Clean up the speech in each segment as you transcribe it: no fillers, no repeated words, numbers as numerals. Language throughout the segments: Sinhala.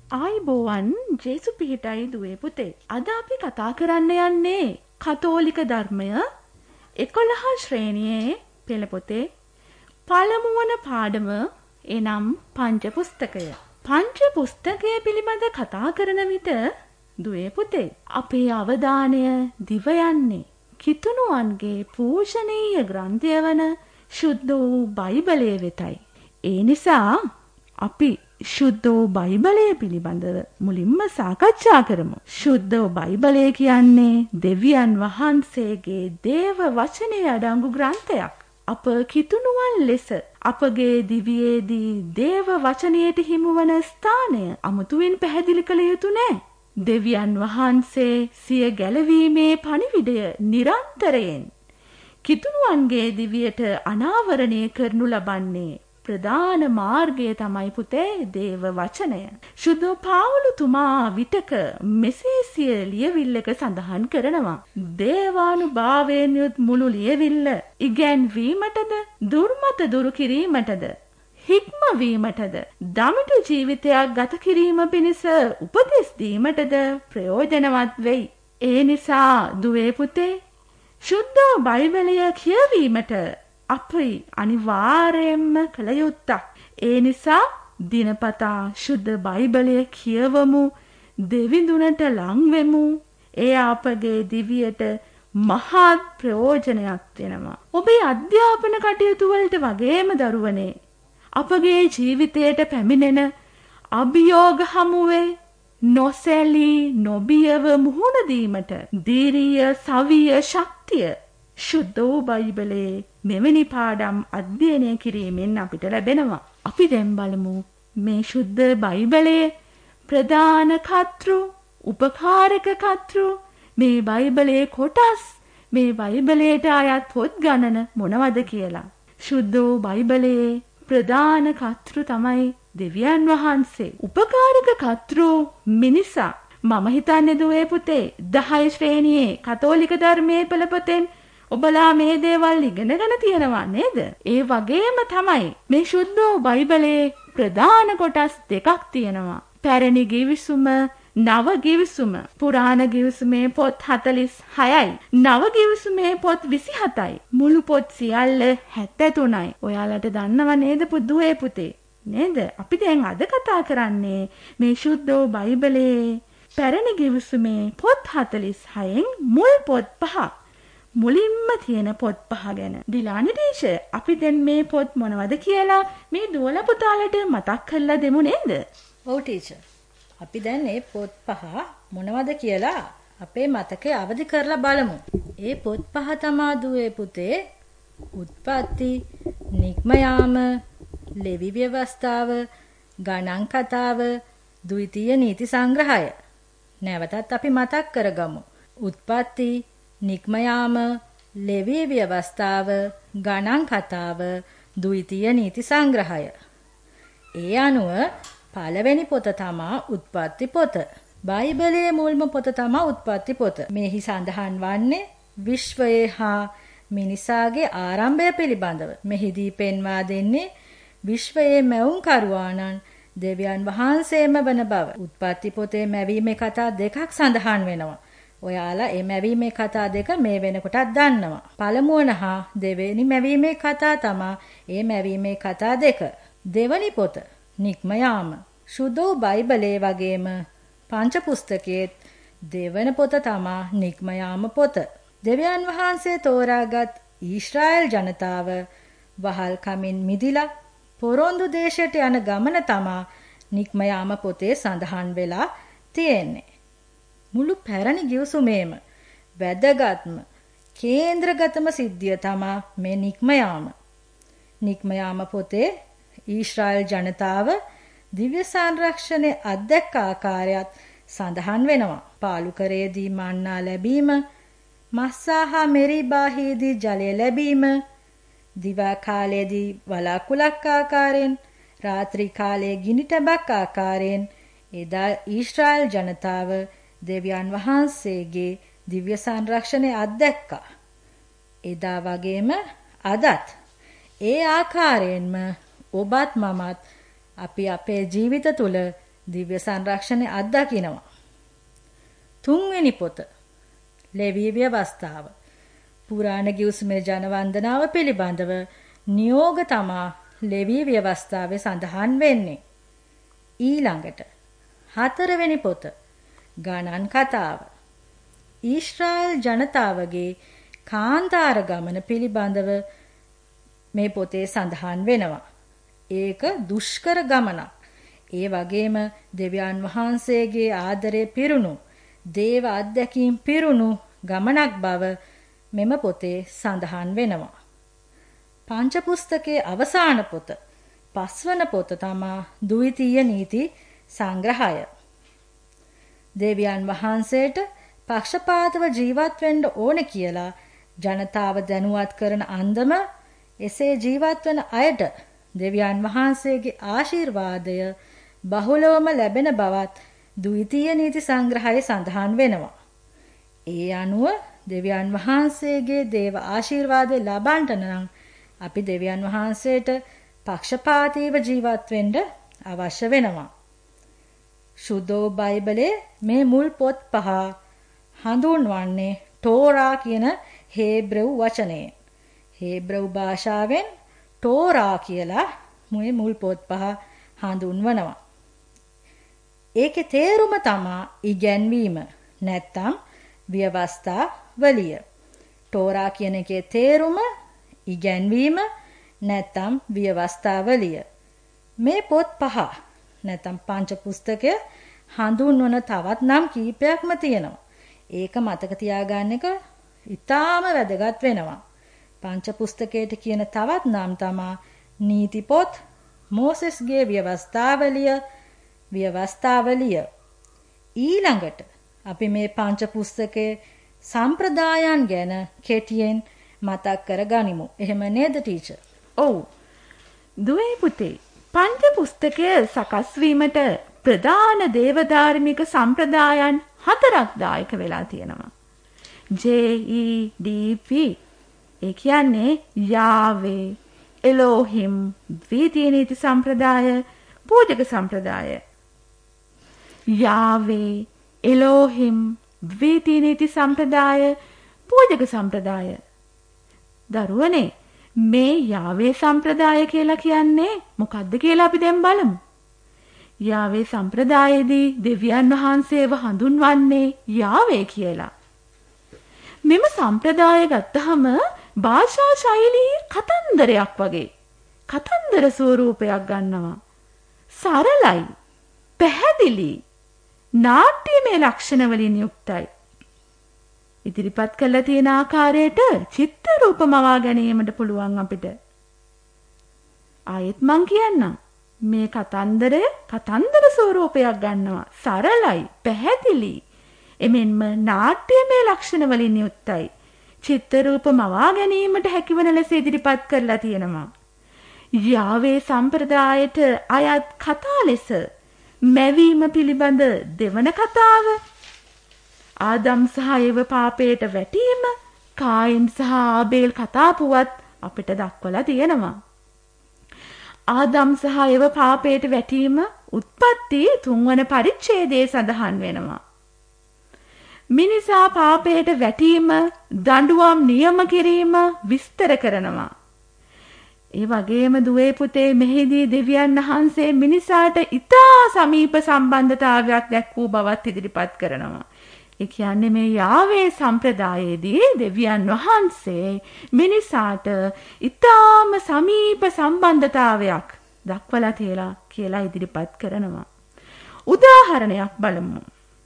ආයිබෝවන් ජේසු පිහිටයි දුවේ පුතේ. අද අපි කතා කරන්න යන්නේ කතෝලික ධර්මය 11 ශ්‍රේණියේ පෙළ පොතේ පළමු වන පාඩම එනම් පංච පුස්තකය. පංච පුස්තකය පිළිබඳ කතා කරන විට දුවේ පුතේ අපේ අවධානය දිව යන්නේ කිතුණුවන්ගේ පූජනීය ග්‍රන්ථය වන ශුද්ධ වූ බයිබලය වෙතයි. ඒ නිසා අපි ශුද්ධ වූ බයිබලය පිළිබඳව මුලින්ම සාකච්ඡා කරමු. ශුද්ධ වූ බයිබලය කියන්නේ දෙවියන් වහන්සේගේ දේව වචනය අඩංගු ග්‍රන්ථයක්. අප කිතුණුවන් ලෙස අපගේ දිවියේදී දේව වචනයට හිමිවන ස්ථානය අමුතුවෙන් පැහැදිලි කළ යුතු නෑ. දෙවියන් වහන්සේ සිය ගැලවීමේ පණිවිඩය නිරන්තරයෙන් කිතුණුවන්ගේ දිවියට අනාවරණය කරනු ලබන්නේ ප්‍රධාන මාර්ගය තමයි පුතේ දේව වචනය. ශුද්ධ පාවුලුතුමා විටක මෙසේ සිය ලියවිල්ලක සඳහන් කරනවා. දේවානුභාවයෙන් යුත් මුළු ලියවිල්ල ඉගැන්වීමටද දුර්මත දුරු කිරීමටද හික්මවීමටද දමිටු ජීවිතයක් ගත කිරීම පිණිස උපදෙස් දීමටද ප්‍රයෝජනවත් වෙයි. ඒ නිසා දුවේ පුතේ ශුද්ධ බයිබලය කියවීමට අපි අනිවාර්යයෙන්ම කළ යුත්තක්. ඒ නිසා දිනපතා ශුද්ධ බයිබලය කියවමු, දෙවිඳුනට ලං වෙමු. ඒ අපගේ දිවියට මහත් ප්‍රයෝජනයක් වෙනවා. ඔබේ අධ්‍යාපන කටයුතු වලට වගේම දරුවනේ අපගේ ජීවිතයට පැමිණෙන අභියෝග හමුවේ නොසැලී නොබියව මුහුණ දීමට ධීරිය සවිය ශක්තිය ශුද්ධ වූ බයිබලයේ මෙවැනි පාඩම් අධ්‍යයනය කිරීමෙන් අපිට ලැබෙනවා. අපි දැන් බලමු මේ ශුද්ධ බයිබලයේ ප්‍රධාන කර්තෘ, උපකාරක කර්තෘ, මේ බයිබලයේ කොටස්, මේ බයිබලයට අයත් පොත් ගණන මොනවද කියලා. ශුද්ධ වූ බයිබලයේ ප්‍රධාන කර්තෘ තමයි දෙවියන් වහන්සේ. උපකාරක කර්තෘ මිනිසා. මම හිතන්නේ දුවේ පුතේ 10 ශ්‍රේණියේ කතෝලික ධර්මයේ පෙළපොතෙන් ඔබලා මේ දේවල් ඉගෙනගෙන තියෙනවා නේද? ඒ වගේම තමයි මේ ශුද්ධ වූ බයිබලයේ ප්‍රධාන කොටස් දෙකක් තියෙනවා. පැරණි ගිවිසුම, නව ගිවිසුම. පුරාණ ගිවිසුමේ පොත් 46යි. නව ගිවිසුමේ පොත් 27යි. මුළු පොත් සියල්ල 73යි. ඔයාලට දන්නව නේද පුදුවේ පුතේ? නේද? අපි දැන් අද කතා කරන්නේ මේ ශුද්ධ වූ බයිබලයේ පැරණි ගිවිසුමේ පොත් 46න් මුල් පොත් 5. මුලින්ම තියෙන පොත් 5 ගැන. ඩිලානි ටීචර්, අපි දැන් මේ පොත් මොනවද කියලා මේ දුවලා පුතාලට මතක් කරලා දෙමු නේද? ඔව් ටීචර්. අපි දැන් මේ පොත් 5 මොනවද කියලා අපේ මතකයේ අවදි කරලා බලමු. ඒ පොත් 5 තමා දුවේ පුතේ උත්පත්ති, නික්මයාම, ලෙවි ව්‍යවස්ථාව, ගණන් කතාව, ද්විතීය නීති සංග්‍රහය. නැවතත් අපි මතක් කරගමු. උත්පත්ති, නික්මයාම, ලෙවි ව්‍යවස්ථාව, ගණන් කතාව, ද්විතීය නීති සංග්‍රහය. ඒ අනුව පළවෙනි පොත තමා උත්පත්ති පොත. බයිබලයේ මුල්ම පොත තමා උත්පත්ති පොත. මෙහි සඳහන් වන්නේ විශ්වයේ හා මිනිසාගේ ආරම්භය පිළිබඳව. මෙහිදී පෙන්වා දෙන්නේ විශ්වයේ මැවුම්කරුවාණන් දෙවියන් වහන්සේම වන බව. උත්පත්ති පොතේ මැවීමේ කතා දෙකක් සඳහන් වෙනවා. ඔයාලා මේ මැවීමේ කතා දෙක මේ වෙනකොටත් දන්නවා. පළමුවන හා දෙවෙනි මැවීමේ කතා තමා මේ මැවීමේ කතා දෙක. දෙවනි පොත නික්මයාම. ශුද්ධ වූ බයිබලයේ වගේම පංච පුස්තකයේ දෙවන පොත තමා නික්මයාම පොත. දෙවියන් වහන්සේ තෝරාගත් ඊශ්‍රායෙල් ජනතාව වහල් කමින් මිදිලා පොරොන්දු දේශයට යන ගමන තමා නික්මයාම පොතේ සඳහන් වෙලා තියෙන්නේ. මුළු පැරණි ගිවිසුමේම වැදගත්ම කේන්ද්‍රගතම සිද්ධිය තමා මේ නික්මයාම. නික්මයාම පොතේ ඊශ්‍රායෙල් ජනතාව දිව්‍ය සංරක්ෂණයේ අධ්‍යක්ෂ ආකාරයත් සඳහන් වෙනවා. පාලුකරයේදී මන්නා ලැබීම, මස්සා හා මෙරිබාහිදී ජලය ලැබීම, දිවා කාලයේදී වලාකුළක් ආකාරයෙන්, රාත්‍රී කාලයේ ගිනි ටැබක් ආකාරයෙන් එදා ඊශ්‍රායෙල් ජනතාව දෙවියන් වහන්සේගේ දිව්‍ය සංරක්ෂණය අත්දැක්කා. එදා වගේම අදත් ඒ ආකාරයෙන්ම ඔබත් මමත් අපි අපේ ජීවිත තුළ දිව්‍ය සංරක්ෂණය අත්දකිනවා. 3 වෙනි පොත ලෙවී ව්‍යවස්ථාව. පුරාණ ගිවිසුමේ ජන වන්දනාව පිළිබඳව නියෝග තමා ලෙවී ව්‍යවස්ථාවේ සඳහන් වෙන්නේ. ඊළඟට 4 වෙනි පොත ගණන් කතාව. ඊශ්‍රායල් ජනතාවගේ කාන්තාර ගමන පිළිබඳව මේ පොතේ සඳහන් වෙනවා. ඒක දුෂ්කර ගමනක්. ඒ වගේම දෙවියන් වහන්සේගේ ආදරේ පිරුණු, දේව අත්දැකීම් පිරුණු ගමනක් බව මෙම පොතේ සඳහන් වෙනවා. පංච පුස්තකයේ අවසාන පොත, 5 වන පොත තමා ද්විතීය නීති සංග්‍රහය. දෙවියන් වහන්සේට පක්ෂපාතව ජීවත් වෙන්න ඕනේ කියලා ජනතාව දැනුවත් කරන අන්දම එසේ ජීවත් වන අයට දෙවියන් වහන්සේගේ ආශිර්වාදය බහුලවම ලැබෙන බවත් ද්විතීය නීති සංග්‍රහයේ සඳහන් වෙනවා. ඒ අනුව දෙවියන් වහන්සේගේ දේව ආශිර්වාදය ලබන්නට නම් අපි දෙවියන් වහන්සේට පක්ෂපාතීව ජීවත් වෙන්න අවශ්‍ය වෙනවා. සුද්ධ බයිබලයේ මේ මුල් පොත් 5 හඳුන්වන්නේ ටෝරා කියන හේබ්‍රෙව් වචනයෙන්. හේබ්‍රෙව් භාෂාවෙන් ටෝරා කියලා මේ මුල් පොත් 5 හඳුන්වනවා. ඒකේ තේරුම තමා ඉගැන්වීම නැත්තම් ව්‍යවස්ථාවලිය. ටෝරා කියන එකේ තේරුම ඉගැන්වීම නැත්තම් ව්‍යවස්ථාවලිය. මේ පොත් 5 නැත්තම් පංච පුස්තකය හඳුන්වන තවත් නම් කීපයක්ම තියෙනවා. ඒක මතක තියාගන්න එක ඉතාම වැදගත් වෙනවා. පංච පුස්තකයට කියන තවත් නම් තමා නීති පොත්, මෝසෙස්ගේ ව්‍යවස්ථාවලිය. ඊළඟට අපි මේ පංච පුස්තකයේ සම්ප්‍රදායන් ගැන කෙටියෙන් මතක් කරගනිමු. එහෙම නේද ටීචර්? ඔව්. දුවේ පුතේ, පංච පුස්තකය සකස් වීමට ප්‍රධාන දේව ධාර්මික සම්ප්‍රදායන් 4ක් දායක වෙලා තියෙනවා. JEDP ඒ කියන්නේ යාවේ, එලෝහිම්, ද්විතීය නීති සම්ප්‍රදාය, පූජක සම්ප්‍රදාය. යාවේ, එලෝහිම්, ද්විතීය නීති සම්ප්‍රදාය, පූජක සම්ප්‍රදාය. දරුවනේ, මේ යාවේ සම්ප්‍රදාය කියලා කියන්නේ මොකක්ද කියලා අපි දැන් බලමු. යාවේ සම්ප්‍රදායේදී දෙවියන් වහන්සේව හඳුන්වන්නේ යාවේ කියලා. මෙම සම්ප්‍රදාය ගත්තහම භාෂා ශෛලී කතන්දරයක් වගේ. කතන්දර ස්වරූපයක් ගන්නවා. සරලයි, පැහැදිලි, නාට්‍යමය ලක්ෂණ වලින් යුක්තයි. ඉදිරිපත් කළ තියෙන ආකාරයට චිත්‍ර රූප මවා ගැනීමට පුළුවන් අපිට. ආයෙත් මං කියන්නම්. මේ කතන්දර ස්වරූපයක් ගන්නවා. සරලයි, පැහැදිලි, එමෙන්ම නාට්‍යමය ලක්ෂණ වලින් යුක්තයි. චිත්‍ර රූප මවා ගැනීමට හැකිවන ලෙස ඉදිරිපත් කරලා තියෙනවා. යාවේ සම්ප්‍රදායට අයත් කතා ලෙස මැවීම පිළිබඳ දෙවන කතාව, ආදම් සහ ඒව පාපයට වැටීම, කායින් සහ ආබේල් කතා පුවත් අපිට දක්වලා තියෙනවා. ආදම් සහ ඒව පාපයට වැටීම උත්පත්ති 3 වන පරිච්ඡේදයේ සඳහන් වෙනවා. මිනිසා පාපයට වැටීම, දඬුවම් නියම කිරීම විස්තර කරනවා. ඒ වගේම දුවේ පුතේ, මෙහිදී දෙවියන් වහන්සේ මිනිසාට ඉතා සමීප සම්බන්ධතාවයක් දැක්වූ බවත් ඉදිරිපත් කරනවා. ඒ කියන්නේ මේ යාවේ සම්ප්‍රදායේදී දෙවියන් වහන්සේ මිනිසාට ඉතාම සමීප සම්බන්ධතාවයක් දක්වලා තියලා කියලා ඉදිරිපත් කරනවා. උදාහරණයක් බලමු.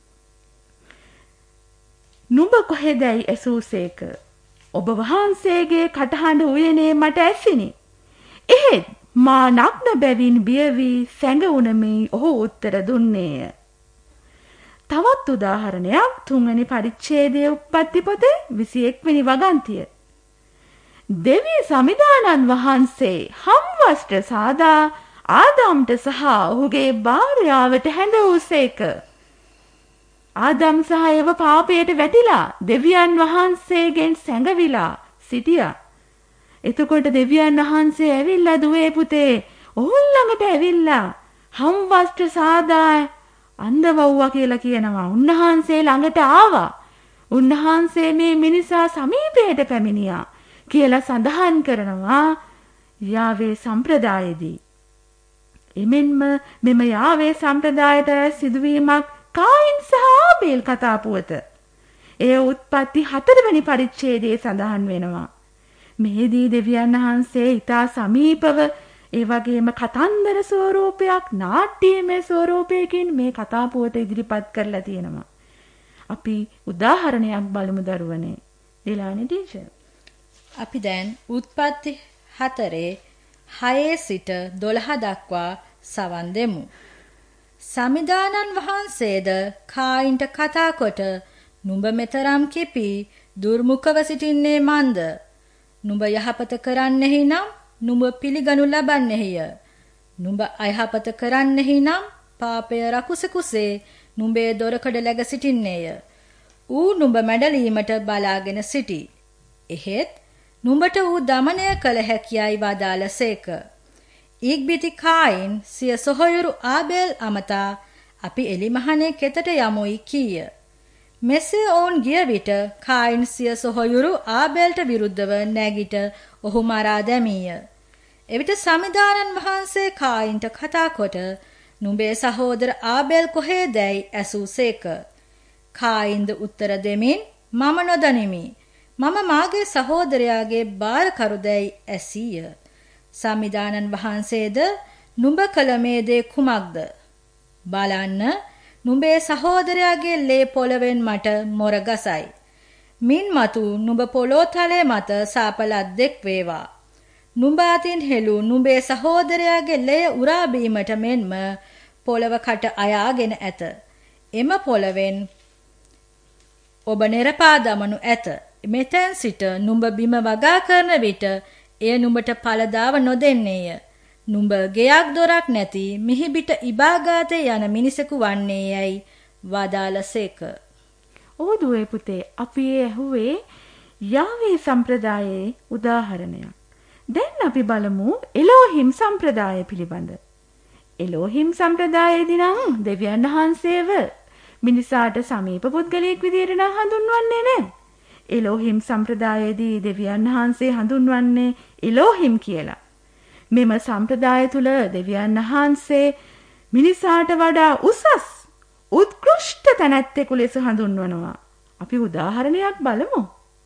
නුඹ කොහෙදයි ඇසූසේක? ඔබ වහන්සේගේ කටහඬ උයනේ මට ඇසිනි. එහෙත් මා නග්න බැවින් බිය වී සැඟවුනමි ඔහු උත්තර දුන්නේය. තවත් උදාහරණයක් 3 වෙනි පරිච්ඡේදයේ උප්පත්ති පොතේ 21 වෙනි වගන්තිය. දෙවි සමිදානන් වහන්සේ හම්වස්ට සාදා ආදම්ට සහ ඔහුගේ භාර්යාවට හැඳවූසේක. ආදම් සහ ඒව පාපයට වැටිලා දෙවියන් වහන්සේගෙන් සැඟවිලා සිටියා. එතකොට දෙවියන් වහන්සේ ඇවිල්ලා දුවේ පුතේ ඔහුන් ළඟට ඇවිල්ලා හම් වස්ත්‍ර සාදා අන්දවව්වා කියලා කියනවා. උන්වහන්සේ ළඟට ආවා. උන්වහන්සේ මේ මිනිසා සමීපයට පැමිණියා කියලා සඳහන් කරනවා යාවේ සම්ප්‍රදායේදී. එමෙන්ම මෙම යාවේ සම්ප්‍රදායට සිදුවීමක් කායින් සහ ආබේල් කතා පුවත. එය උත්පත්ති 4 වෙනි පරිච්ඡේදයේ සඳහන් වෙනවා. මෙහිදී දෙවියන් වහන්සේ ඊතා සමීපව ඒ වගේම කතන්දර ස්වරූපයක් නාට්‍යමය ස්වරූපයකින් මේ කතා පුවත ඉදිරිපත් කරලා තියෙනවා. අපි උදාහරණයක් බලමු දරුවනේ. දිලානි ටීචර්. අපි දැන් උත්පත්ති 4 සිට 12 දක්වා සවන් දෙමු. සමිදානන් වහන්සේද කායින්ට කතා කොට නුඹ මෙතරම් කිපි දුර්මුඛව සිටින්නේ මන්ද? නුඹ යහපත කරන්නෙහි නම් නුඹ පිළිගනු ලබන්නෙහිය. නුඹ අයහපත කරන්නෙහි නම් පාපය රකුසකුසේ නුඹේ දොරකඩ läග සිටින්නේය. ඌ නුඹ මැඩලීමට බලාගෙන සිටි. එහෙත් නුඹට ඌ දමනය කළ හැකියයි වදාළසේක. ඊග්බිති කායින් සිය සොහොයුරු ආබේල් අමතා අපි එලිමහනේ කෙතට යමුයි කීය. මෙසේ ඔවුන් ගිය විට කායින් සිය සොහොයුරු ආබේල්ට විරුද්ධව නැගිට ඔහු මරා දැමීය. එවිට සමිදානන් වහන්සේ කායින්ට කතා කොට නුඹේ සහෝදර ආබේල් කොහේදැයි ඇසූසේක. කායින්ද උත්තර දෙමින් මම නොදනිමි. මම මාගේ සහෝදරයාගේ බාරකරුදැයි ඇසීය. සමිදානන් වහන්සේද නුඹ කළ මේ දේ කුමක්ද? බලන්න, නුඹේ සහෝදරයාගේ ලේ පොළවෙන් මට මොර ගසයි. මින් මතු නුඹ පොළොව තලයේ මත සාපලත් දෙක් වේවා. නුඹ අතින් හෙළු නුඹේ සහෝදරයාගේ ලේ උරා බීමට මෙන්ම පොළව කට අයාගෙන ඇත. එම පොළවෙන් ඔබ නිරපා දමනු ඇත. මෙතෙන් සිට නුඹ බිම වගා කරන විට එය නුඹට පළදාව නොදෙන්නේය. නුඹ ගෙයක් දොරක් නැති මිහිබිට ඉබාගාතේ යන මිනිසෙකු වන්නේ යයි වදාළසේක. ඕ දුවේ පුතේ, අපි ඇහුවේ යාවේ සම්ප්‍රදායේ උදාහරණයක්. දැන් අපි බලමු එලෝහිම් සම්ප්‍රදාය පිළිබඳ. එලෝහිම් සම්ප්‍රදායේදී නම් දෙවියන් වහන්සේව මිනිසාට සමීප පුද්ගලයෙක් විදියට නම් හඳුන්වන්නේ නැහැ. එලෝහිම් සම්ප්‍රදායේදී දෙවියන් වහන්සේ හඳුන්වන්නේ එලෝහිම් කියලා. මෙම සම්ප්‍රදාය තුල දෙවියන් වහන්සේ මිනිසාට වඩා උසස් උත්කෘෂ්ඨ තැනැත්තෙකු ලෙස හඳුන්වනවා. අපි උදාහරණයක් බලමු.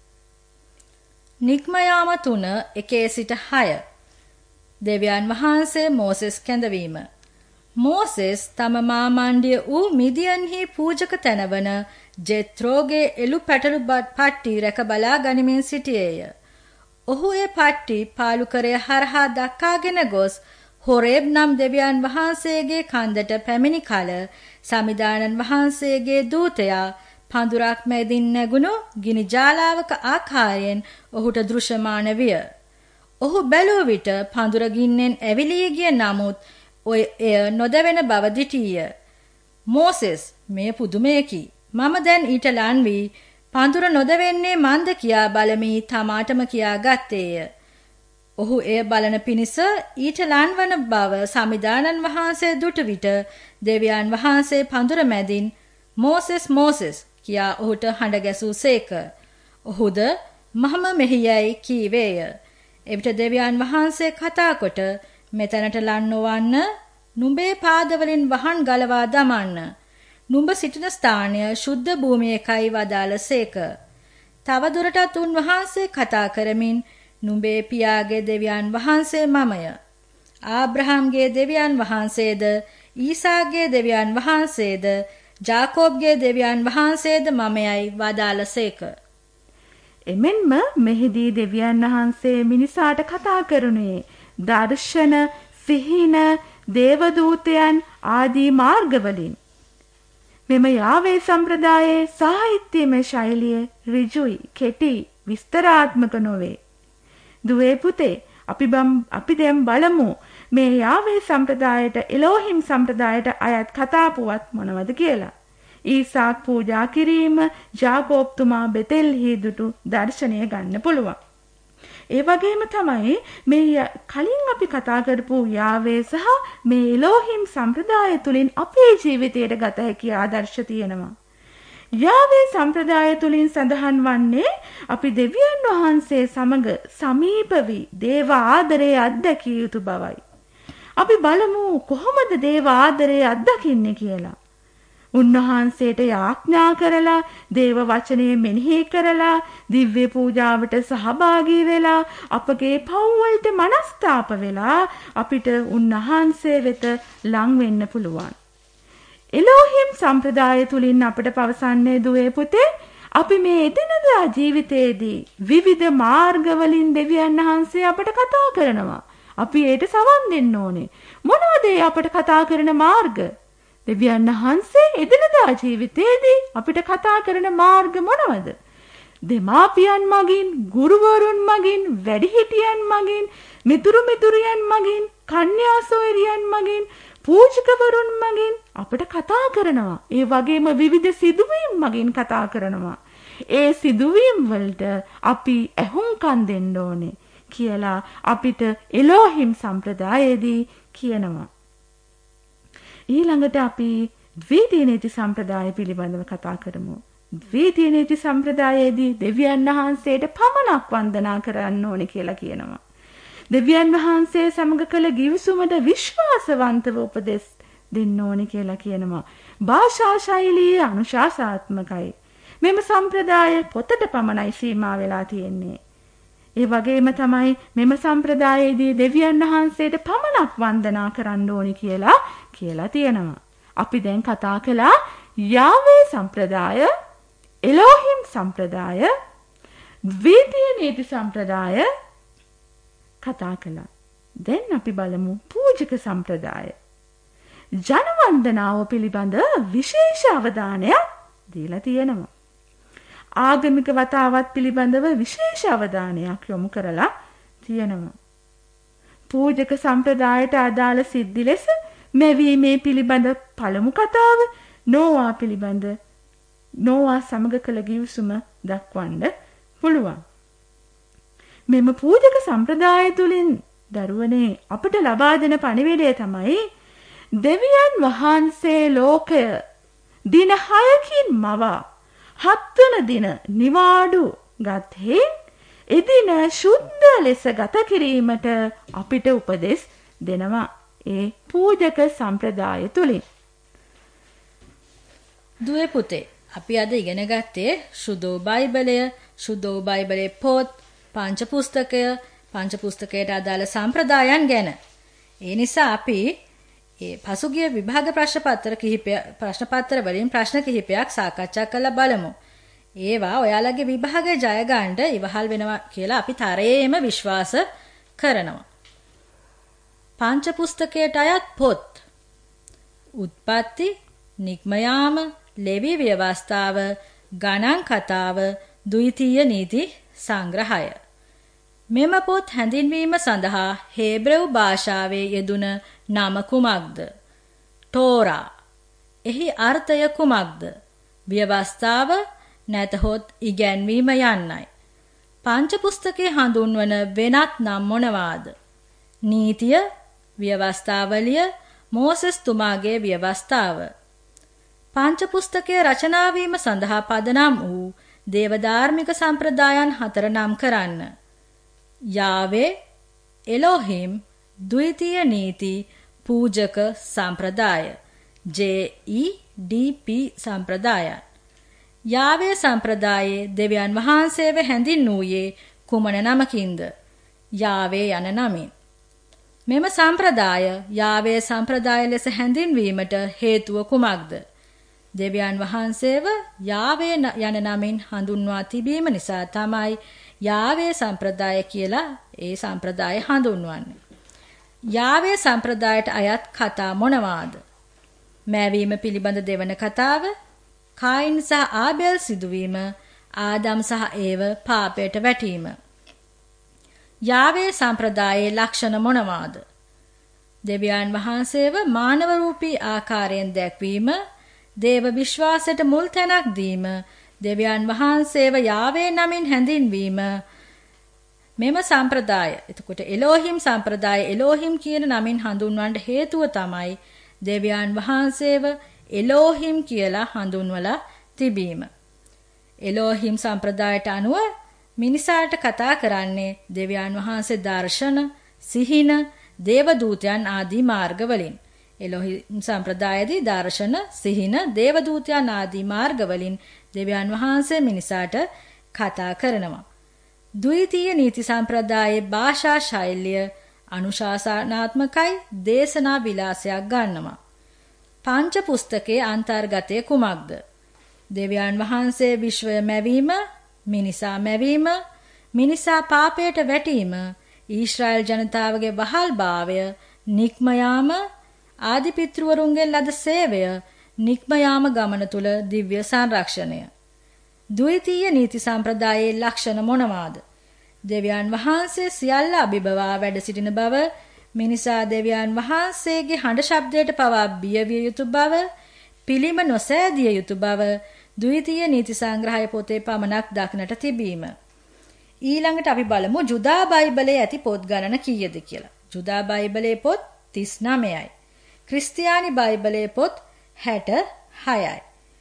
නික්මයාම 3 සිට 6. දෙවියන් වහන්සේ මෝසෙස් කැඳවීම. මෝසෙස් තම මාමණ්ඩිය වූ මිදියන්හි පූජක තැනවන ජෙත්‍රෝගේ එළු පැටළු පට්ටි රැක බලා ගනිමින් සිටියේය. ඔහු ඒ පට්ටි පාලුකරය හරහා දක්කාගෙන ගොස් හොරේබ් නම් දෙවියන් වහන්සේගේ කන්දට පැමිණි කල සමිදානන් වහන්සේගේ දූතයා පඳුරක් මැදින් නැගුණු ගිනි ජාලාවක ආකාරයෙන් ඔහුට දෘශ්‍යමාන විය. ඔහු බැලුව විට පඳුර ගින්නෙන් ඇවිලී ගිය නමුත් එය නොදැවෙන බව දිටිය. මෝසෙස්, මේ පුදුමයකි. මම දැන් ඊට ලන් වී පඳුර නොදැවෙන්නේ මන්ද කියා බලමි තමාටම කියා ගත්තේය. ඔහු එය බලන පිණිස ඊට ලන්වන බව සමිදානන් වහන්සේ දුටු විට දෙවියන් වහන්සේ පඳුර මැදින් මෝසෙස් මෝසෙස් කියා ඔහුට හඬ ගැසූසේක. ඔහුද මම මෙහි යයි කීවේය. එවිට දෙවියන් වහන්සේ කතා කොට මෙතැනට ලන් නොවන්න, නුඹේ පාදවලින් වහන් ගලවා දමන්න. නුඹ සිටින ස්ථානය ශුද්ධ භූමියකයි වදාළසේක. තව දුරටත් උන්වහන්සේ කතා කරමින් නුඹේ පියාගේ දෙවියන් වහන්සේ මමය. ආබ්‍රහම්ගේ දෙවියන් වහන්සේද, ඊසාගේ දෙවියන් වහන්සේද, ජාකෝබ්ගේ දෙවියන් වහන්සේද මමයයි වදාළසේක. එමෙන්ම මෙහිදී දෙවියන් වහන්සේ මිනිසාට කතා කරුණේ දර්ශන, සිහින, දේවදූතයන් ආදී මාර්ගවලින්. මෙම යාවේ සම්ප්‍රදායේ සාහිත්‍යමය ශෛලිය ඍජුයි, කෙටි, විස්තරාත්මක නොවේ. දුවේ පුතේ, අපි දැන් බලමු මේ යාවේ සම්ප්‍රදායට, එලෝහිම් සම්ප්‍රදායට අයත් කතා පුවත් මොනවද කියලා. ඊසාක් පූජා කිරීම, ජාකෝබ්තුමා බෙතෙල්හි දුටු දර්ශනය ගන්න පුළුවන්. ඒ වගේම තමයි මේ කලින් අපි කතා කරපු යාවේ සහ මේ එලෝහිම් සම්ප්‍රදාය තුලින් අපේ ජීවිතයට ගත හැකි ආදර්ශ තියෙනවා. යාවේ සම්ප්‍රදාය තුලින් සඳහන් වන්නේ අපි දෙවියන් වහන්සේ සමග සමීප වී දේව ආදරයේ අත්දැකිය යුතු බවයි. අපි බලමු කොහොමද දේව ආදරයේ අත්දකින්නේ කියලා. උන්වහන්සේට යාඥා කරලා දේව වචනය මෙනෙහි කරලා දිව්‍ය පූජාවට සහභාගී වෙලා අපගේ පව් වලට මනස්තාප වෙලා අපිට උන්වහන්සේ වෙත ලං වෙන්න පුළුවන්. එලෝහිම් සම්ප්‍රදාය තුලින් අපට පවසන්නේ දුවේ පුතේ අපි මේ එදිනදා ජීවිතයේදී විවිධ මාර්ග වලින් දෙවියන් වහන්සේ අපට කතා කරනවා. අපි ඒට සවන් දෙන්න ඕනේ. මොනවද අපට කතා කරන මාර්ග? දෙවියන් වහන්සේ එදිනදා ජීවිතයේදී අපිට කතා කරන මාර්ග මොනවද? දෙමාපියන් මගින්, ගුරුවරුන් මගින්, වැඩිහිටියන් මගින්, මිතුරියන් මගින්, කන්‍යා සොයුරියන් මගින්, පූජකවරුන් මගින් අපිට කතා කරනවා. ඒ වගේම විවිධ සිදුවීම් මගින් කතා කරනවා. ඒ සිදුවීම් වලට අපි ඇහුම්කන් දෙන්න ඕනේ කියලා අපිට එලෝහිම් සම්ප්‍රදායේදී කියනවා. ඊළඟට අපි ද්විතීය නීති සම්ප්‍රදාය පිළිබඳව කතා කරමු. ද්විතීය නීති සම්ප්‍රදායේදී දෙවියන් වහන්සේට පමණක් වන්දනා කරන්න ඕනේ කියලා කියනවා. දෙවියන් වහන්සේ සමග කළ ගිවිසුමට විශ්වාසවන්තව උපදෙස් දෙන්න ඕනේ කියලා කියනවා. භාෂා ශෛලිය අනුශාසනාත්මකයි. මෙම සම්ප්‍රදාය පොතට පමණයි සීමා වෙලා තියෙන්නේ. ඒ වගේම තමයි මෙම සම්ප්‍රදායේදී දෙවියන් වහන්සේට පමණක් වන්දනා කරන්න ඕනි කියලා තියෙනවා. අපි දැන් කතා කළා යාවේ සම්ප්‍රදාය, එලෝහිම් සම්ප්‍රදාය, ද්විතීය නීති සම්ප්‍රදාය කතා කළා. දැන් අපි බලමු පූජක සම්ප්‍රදාය. ජන වන්දනාව පිළිබඳ විශේෂ අවධානයක් දීලා තියෙනවා. ආගමික වතාවත් පිළිබඳව විශේෂ අවධානයක් යොමු කරලා තියෙනවා. පූජක සම්ප්‍රදායට අදාළ සිද්ධි ලෙස මෙවීමේ පිළිබඳ පළමු කතාව නෝවා පිළිබඳ නෝවා සමග කළ ගිවිසුම දක්වන්න පුළුවන්. මෙම පූජක සම්ප්‍රදාය තුලින් දරුවනේ අපට ලබා දෙන පණිවිඩය තමයි දෙවියන් වහන්සේ ලෝකය දින 6කින් මවා 7 වන දින නිවාඩු ගත්හේ එදින ශුද්ධ ලෙස ගත කිරීමට අපිට උපදෙස් දෙනවා. ඒ පූජක සම්ප්‍රදාය තුලින්. දුවේ පුතේ අපි අද ඉගෙන ගත්තේ සුදෝ බයිබලයේ පොත්, පංච පුස්තකයට අදාළ සම්ප්‍රදායන් ගැන. ඒ නිසා අපි පසුගිය විභාග ප්‍රශ්න වලින් ප්‍රශ්න කිහිපයක් සාකච්ඡා කරලා බලමු. ඒවා ඔයාලගේ විභාගය ජය ගන්න ඉවහල් වෙනවා කියලා අපි තරයේම විශ්වාස කරනවා. පංච පුස්තකයට අයත් පොත් උත්පත්ති, නිග්මයාම, ලෙවි ව්‍යවස්ථාව, ගණන් කතාව, ද්විතීය නීති සංග්‍රහය. මෙම පොත් හැඳින්වීම සඳහා හේබ්‍රෙව් භාෂාවේ යෙදුන නම කුමක්ද? ටෝරා. එහි අර්ථය කුමක්ද? ව්‍යවස්ථාව නැතහොත් ඉගැන්වීම යන්නයි. පංච පුස්තකයේ හඳුන්වන වෙනත් නම් මොනවාද? නීතිය, ව්‍යවස්ථාවලිය, මෝසෙස් තුමාගේ ව්‍යවස්ථාව. පංච පුස්තකයේ රචනා වීම සඳහා පදනම් වූ දේවධාර්මික සම්ප්‍රදායන් 4 නම් කරන්න. යාවේ, එලෝහිම්, ද්විතීය නීති, පූජක සම්ප්‍රදාය, JEDP සම්ප්‍රදාය. යාවේ සම්ප්‍රදායේ දෙවියන් වහන්සේව හැඳින්වූයේ කුමන නමකින්ද? යාවේ යන නමින්. මෙම සම්ප්‍රදාය යාවේ සම්ප්‍රදාය ලෙස හැඳින්වීමට හේතුව කුමක්ද? දෙවියන් වහන්සේව යාවේ යන නමින් හඳුන්වා තිබීම නිසා තමයි යාවේ සම්ප්‍රදාය කියලා ඒ සම්ප්‍රදාය හඳුන්වන්නේ. යාවේ සම්ප්‍රදායට අයත් කතා මොනවාද? මෑවීම පිළිබඳ දෙවන කතාව, කායින් සහ ආබෙල් සිදුවීම, ආදම් සහ ඒව පාපයට වැටීම. යාවේ සම්ප්‍රදායේ ලක්ෂණ මොනවාද? දෙවියන් වහන්සේව මානව රූපී ආකාරයෙන් දැක්වීම, දේව විශ්වාසයට මුල් තැනක් දීම, දෙවියන් වහන්සේව යාවේ නමින් හැඳින්වීම, මෙම සම්ප්‍රදාය එතකොට එලෝහිම් සම්ප්‍රදාය එලෝහිම් කියන නමින් හඳුන්වන්න හේතුව තමයි දෙවියන් වහන්සේව එලෝහිම් කියලා හඳුන්වලා තිබීම. එලෝහිම් සම්ප්‍රදායට අනුව මිනිසාට කතා කරන්නේ දෙවියන් වහන්සේ දර්ශන, සිහින, දේවදූතයන් ආදී මාර්ගවලින්. එලෝහිම් සම්ප්‍රදායේදී දර්ශන, සිහින, දේවදූතයන් ආදී මාර්ගවලින් දෙවියන් වහන්සේ මිනිසාට කතා කරනවා. ද්විතීය නීති සම්ප්‍රදායේ භාෂා ශෛලිය අනුශාසනාත්මකයි, දේශනා විලාසයක් ගන්නවා. පංච පුස්තකයේ අන්තර්ගතය කුමක්ද? දෙවියන් වහන්සේ විශ්වය මැවීම, මිනිසා මැවීම, මිනිසා පාපයට වැටීම, ඊශ්‍රායල් ජනතාවගේ වහල්භාවය, නික්ම යාම, ආදි පිතෘවරුන්ගෙන් ලද සේවය, නික්ම යාම ගමන තුල දිව්‍ය සංරක්ෂණය. ද්විතීය නීති සම්ප්‍රදායේ ලක්ෂණ මොනවාද? දෙවියන් වහන්සේ සියල්ල අභිබවා වැඩ සිටින බව, මිනිසා දෙවියන් වහන්සේගේ හඬ ශබ්දයට පවා බිය විය යුතු බව, පිළිම නොසෑදිය යුතු බව ද්විතීය නීති සංග්‍රහය පොතේ පමණක් දක්නට තිබීම. ඊළඟට අපි බලමු ජුදා බයිබලයේ ඇති පොත් ගණන කීයද කියලා. ජුදා බයිබලයේ පොත් 39යි. ක්‍රිස්තියානි බයිබලයේ පොත් 66යි.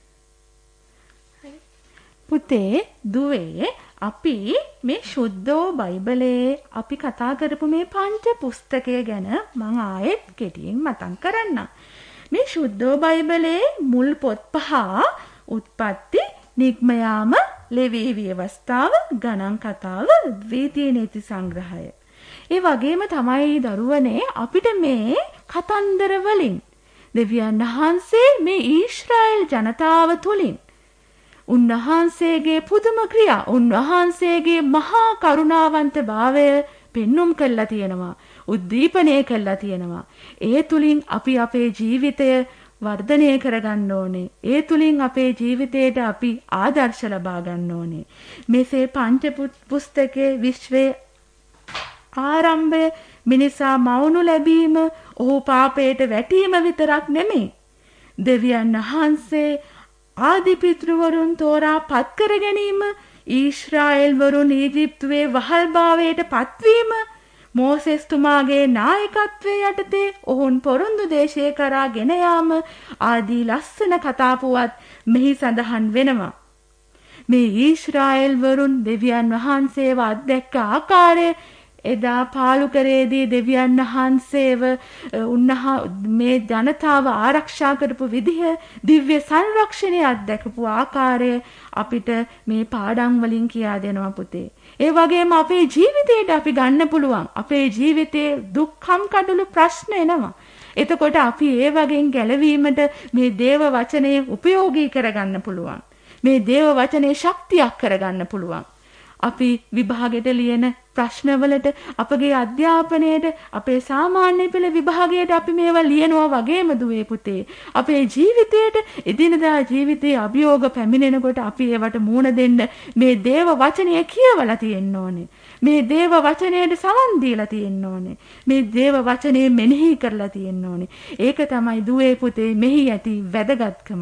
පුතේ දුවේ අපි මේ ශුද්ධෝ බයිබලයේ අපි කතා කරපු මේ පංච පුස්තකය ගැන මම ආයෙත් කෙටියෙන් මතක් කරන්නම්. මේ ශුද්ධෝ බයිබලයේ මුල් පොත් පහ උත්පත්ති, නිග්ම යාම, ලෙවී ව්‍යවස්ථාව, ගණන් කතාව, ද්විතීය නීති සංග්‍රහය. ඒ වගේම තමයි දරුවනේ අපිට මේ කතන්දර වලින් දෙවියන් වහන්සේ මේ ඊශ්‍රායල් ජනතාව තුලින් උන්වහන්සේගේ පුදුම ක්‍රියා, උන්වහන්සේගේ මහා කරුණාවන්ත භාවය පෙන්눔 කළා තියෙනවා, උද්දීපනය කළා තියෙනවා. ඒ තුලින් අපි අපේ ජීවිතය වර්ධනය කරගන්න ඕනේ. ඒ තුලින් අපේ ජීවිතයට අපි ආදර්ශ ලබා ගන්න ඕනේ. මෙසේ පංච පුස්තකයේ විශ්වයේ ආරම්භය, මිනිසා මවුණු ලැබීම, ඔහු පාපයට වැටීම විතරක් නෙමෙයි. දෙවියන් වහන්සේ ආදි පිතෘවරුන් තෝරා පත් කර ගැනීම, ඊශ්‍රායල් වරුන් ඊජිප්තුවේ වහල්භාවයට පත්වීම, මෝසෙස් තුමාගේ නායකත්වයේ යටතේ ඔවුන් පොරොන්දු දේශය කරා ගෙන යාම ආදී ලස්සන කතාපුවත් මෙහි සඳහන් වෙනවා. මේ ඊශ්‍රායල් වරුන් දෙවියන් වහන්සේව අත්දැක්ක ආකාරය, එදා පාලුකරේදී දෙවියන් වහන්සේව මේ ජනතාව ආරක්ෂා කරපු විදිහ, දිව්‍ය සංරක්ෂණය අත්දැකපු ආකාරය අපිට මේ පාඩම් වලින් කියා දෙනවා පුතේ. ඒ වගේම අපේ ජීවිතේට අපි ගන්න පුළුවන්. අපේ ජීවිතේ දුක්ඛම් කඩළු ප්‍රශ්න එනවා. එතකොට අපි ඒ වගේන් ගැලවීමට මේ දේව වචනය උපයෝගී කරගන්න පුළුවන්. මේ දේව වචනේ ශක්තියක් කරගන්න පුළුවන්. අපි විභාගෙට ලියන ප්‍රශ්නවලට, අපගේ අධ්‍යාපනයේට, අපේ සාමාන්‍ය පෙළ විභාගයට අපි මේවා ලියනවා වගේම දුවේ පුතේ. අපේ ජීවිතයට, එදිනදා ජීවිතයේ අභියෝග පැමිණෙනකොට අපි ඒවට මුහුණ දෙන්න මේ දේව වචනය කියවලා තියෙන්න ඕනේ. මේ දේව වචනයට සවන් දීලා තියෙන්න ඕනේ. මේ දේව වචනේ මෙනෙහි කරලා තියෙන්න ඕනේ. ඒක තමයි දුවේ පුතේ මෙහි ඇති වැදගත්කම.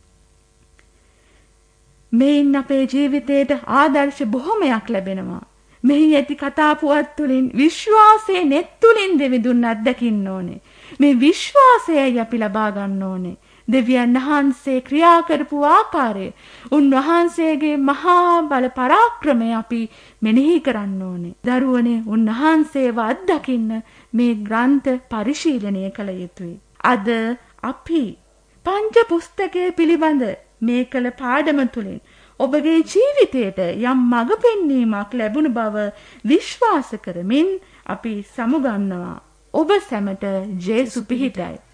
මේන් අපේ ජීවිතයට ආදර්ශ බොහොමයක් ලැබෙනවා. මෙහි ඇති කතා පුවත් තුළින් විශ්වාසයේ net තුළින් දෙවිඳුන් අත්දකින්න ඕනේ. මේ විශ්වාසයයි අපි ලබා ගන්න ඕනේ. දෙවියන් වහන්සේ ක්‍රියා කරපු ආකාරය, උන්වහන්සේගේ මහා බල පරාක්‍රමය අපි මෙනෙහි කරන්න ඕනේ. දරුවනේ, උන්වහන්සේව අත්දකින්න මේ ග්‍රන්ථ පරිශීලනය කළ යුතුයි. අද අපි පංච පුස්තකයේ පිළිබඳ මේ කළ පාඩම තුළින් ඔබගේ ජීවිතයට යම් මඟ පෙන්වීමක් ලැබුණ බව විශ්වාස කරමින් අපි සමුගන්නවා. ඔබ සැමට ජේසු පිහිටයි.